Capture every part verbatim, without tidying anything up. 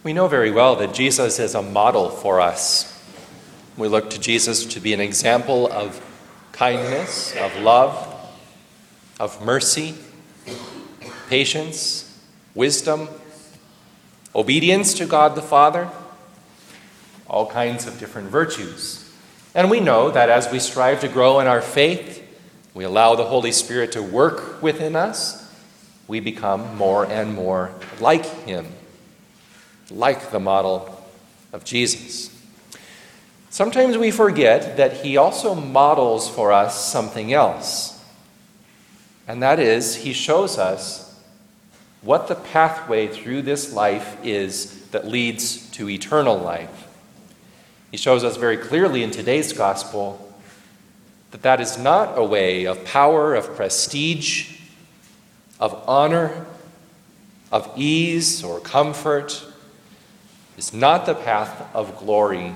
We know very well that Jesus is a model for us. We look to Jesus to be an example of kindness, of love, of mercy, patience, wisdom, obedience to God the Father, all kinds of different virtues. And we know that as we strive to grow in our faith, we allow the Holy Spirit to work within us, we become more and more like him, like the model of Jesus. Sometimes we forget that he also models for us something else. And that is, he shows us what the pathway through this life is that leads to eternal life. He shows us very clearly in today's gospel that that is not a way of power, of prestige, of honor, of ease or comfort. It's not the path of glory,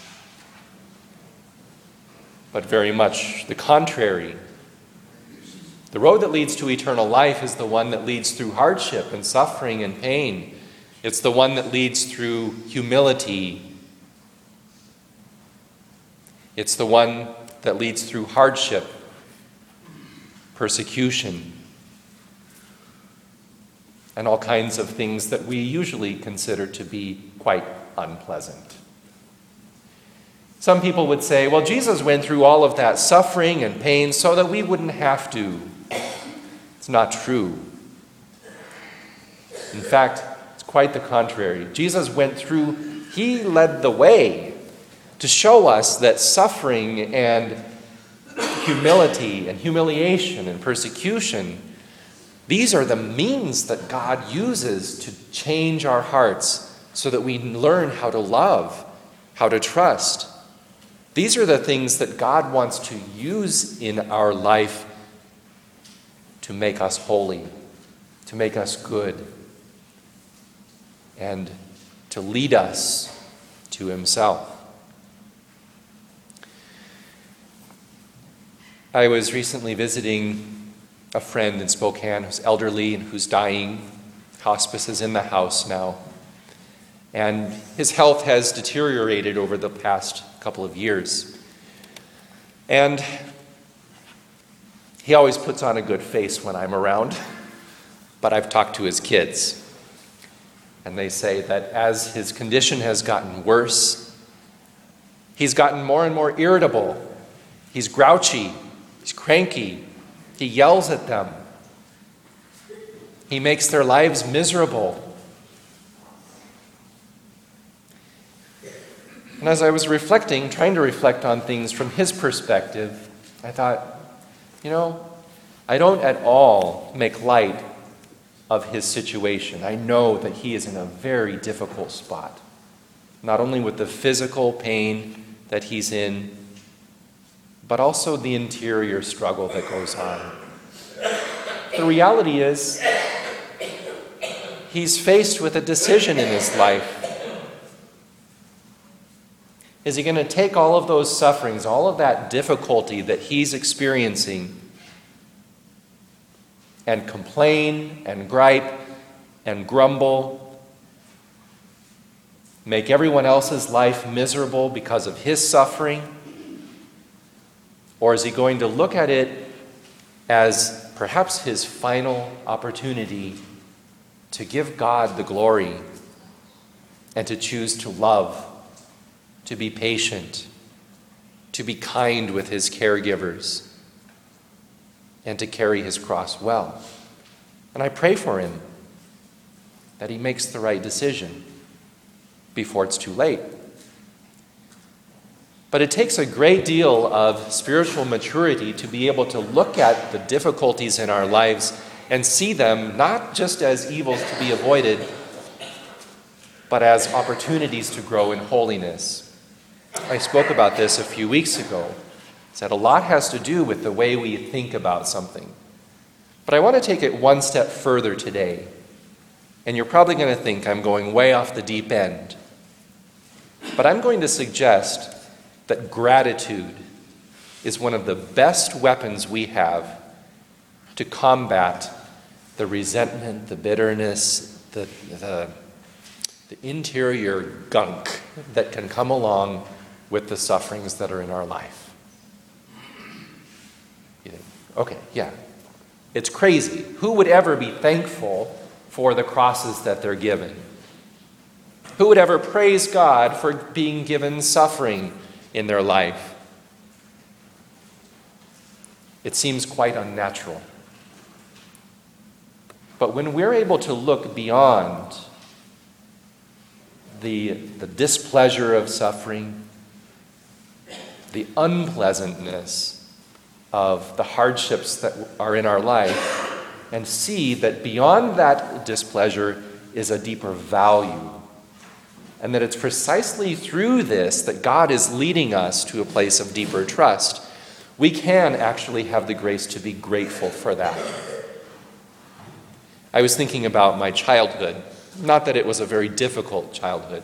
but very much the contrary. The road that leads to eternal life is the one that leads through hardship and suffering and pain. It's the one that leads through humility. It's the one that leads through hardship, persecution, and all kinds of things that we usually consider to be quite unpleasant. Some people would say, well, Jesus went through all of that suffering and pain so that we wouldn't have to. It's not true. In fact, it's quite the contrary. Jesus went through, he led the way to show us that suffering and humility and humiliation and persecution, these are the means that God uses to change our hearts so that we learn how to love, how to trust. These are the things that God wants to use in our life to make us holy, to make us good, and to lead us to himself. I was recently visiting a friend in Spokane who's elderly and who's dying. Hospice is in the house now. And his health has deteriorated over the past couple of years. And he always puts on a good face when I'm around, but I've talked to his kids. And they say that as his condition has gotten worse, he's gotten more and more irritable. He's grouchy. He's cranky. He yells at them. He makes their lives miserable. And as I was reflecting, trying to reflect on things from his perspective, I thought, you know, I don't at all make light of his situation. I know that he is in a very difficult spot, not only with the physical pain that he's in, but also the interior struggle that goes on. The reality is, he's faced with a decision in his life. Is he going to take all of those sufferings, all of that difficulty that he's experiencing, and complain and gripe and grumble, make everyone else's life miserable because of his suffering? Or is he going to look at it as perhaps his final opportunity to give God the glory and to choose to love, to be patient, to be kind with his caregivers, and to carry his cross well? And I pray for him that he makes the right decision before it's too late. But it takes a great deal of spiritual maturity to be able to look at the difficulties in our lives and see them not just as evils to be avoided, but as opportunities to grow in holiness. I spoke about this a few weeks ago. I said a lot has to do with the way we think about something. But I want to take it one step further today. And you're probably going to think I'm going way off the deep end. But I'm going to suggest that gratitude is one of the best weapons we have to combat the resentment, the bitterness, the, the the interior gunk that can come along with the sufferings that are in our life. You think, okay, yeah, it's crazy. Who would ever be thankful for the crosses that they're given? Who would ever praise God for being given suffering in their life? It seems quite unnatural. But when we're able to look beyond the, the displeasure of suffering, the unpleasantness of the hardships that are in our life, and see that beyond that displeasure is a deeper value, and that it's precisely through this that God is leading us to a place of deeper trust, we can actually have the grace to be grateful for that. I was thinking about my childhood. Not that it was a very difficult childhood,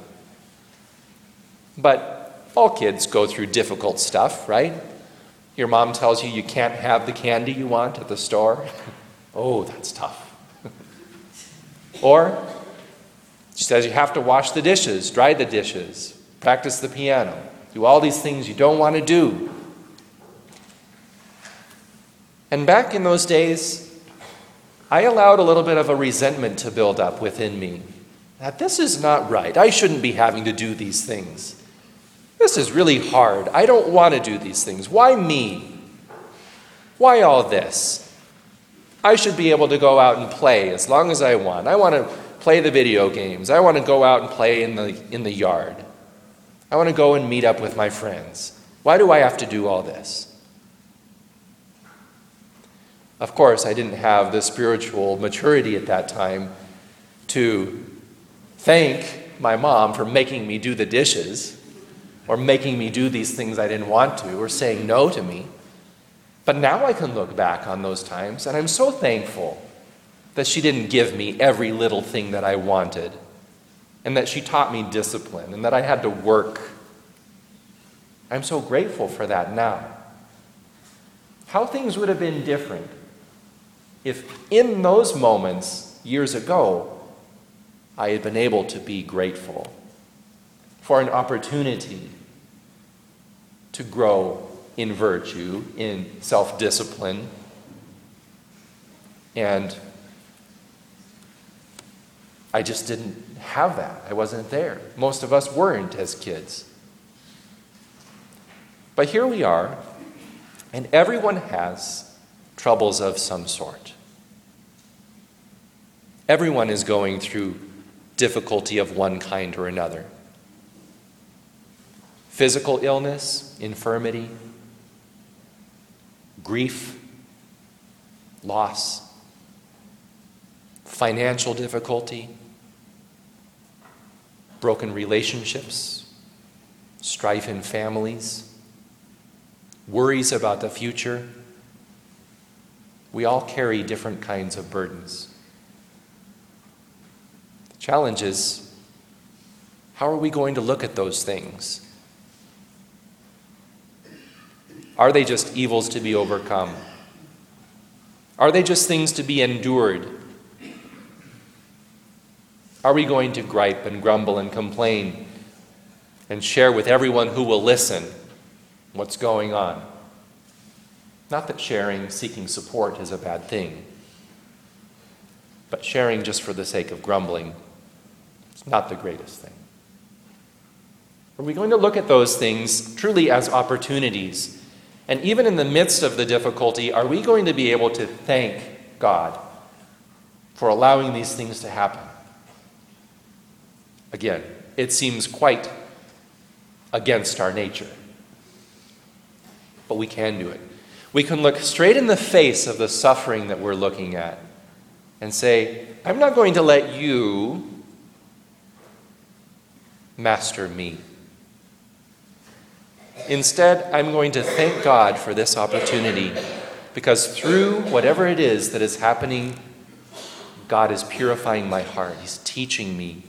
but all kids go through difficult stuff, right? Your mom tells you you can't have the candy you want at the store. Oh, that's tough. Or she says you have to wash the dishes, dry the dishes, practice the piano, do all these things you don't want to do. And back in those days, I allowed a little bit of a resentment to build up within me. That this is not right. I shouldn't be having to do these things. This is really hard. I don't want to do these things. Why me? Why all this? I should be able to go out and play as long as I want. I want to play the video games. I want to go out and play in the in the yard. I want to go and meet up with my friends. Why do I have to do all this? Of course, I didn't have the spiritual maturity at that time to thank my mom for making me do the dishes or making me do these things I didn't want to or saying no to me. But now I can look back on those times, and I'm so thankful that she didn't give me every little thing that I wanted, and that she taught me discipline, and that I had to work. I'm so grateful for that now. How things would have been different if in those moments, years ago, I had been able to be grateful for an opportunity to grow in virtue, in self-discipline, and I just didn't have that. I wasn't there. Most of us weren't as kids. But here we are, and everyone has troubles of some sort. Everyone is going through difficulty of one kind or another. Physical illness, infirmity, grief, loss, financial difficulty, broken relationships, strife in families, worries about the future. We all carry different kinds of burdens. The challenge is, how are we going to look at those things? Are they just evils to be overcome? Are they just things to be endured? Are we going to gripe and grumble and complain and share with everyone who will listen what's going on? Not that sharing, seeking support is a bad thing, but sharing just for the sake of grumbling is not the greatest thing. Are we going to look at those things truly as opportunities? And even in the midst of the difficulty, are we going to be able to thank God for allowing these things to happen? Again, it seems quite against our nature. But we can do it. We can look straight in the face of the suffering that we're looking at and say, I'm not going to let you master me. Instead, I'm going to thank God for this opportunity, because through whatever it is that is happening, God is purifying my heart. He's teaching me.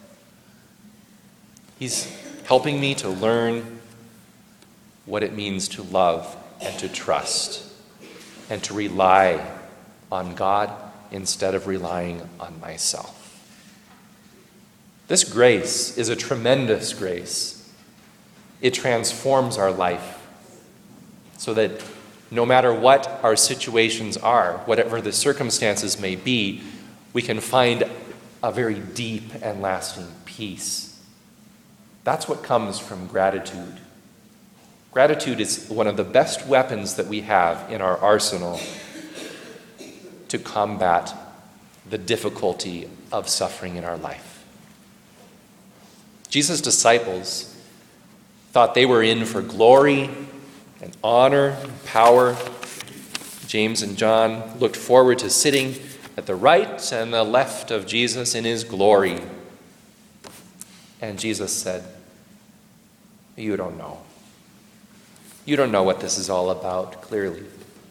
He's helping me to learn what it means to love and to trust and to rely on God instead of relying on myself. This grace is a tremendous grace. It transforms our life so that no matter what our situations are, whatever the circumstances may be, we can find a very deep and lasting peace. That's what comes from gratitude. Gratitude is one of the best weapons that we have in our arsenal to combat the difficulty of suffering in our life. Jesus' disciples thought they were in for glory and honor and power. James and John looked forward to sitting at the right and the left of Jesus in his glory. And Jesus said, "You don't know. You don't know what this is all about, clearly."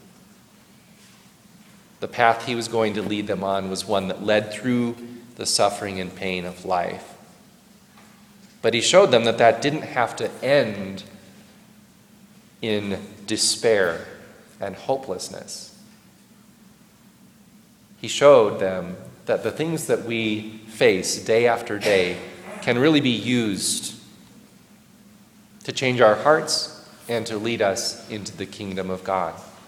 The path he was going to lead them on was one that led through the suffering and pain of life. But he showed them that that didn't have to end in despair and hopelessness. He showed them that the things that we face day after day can really be used to change our hearts and to lead us into the kingdom of God.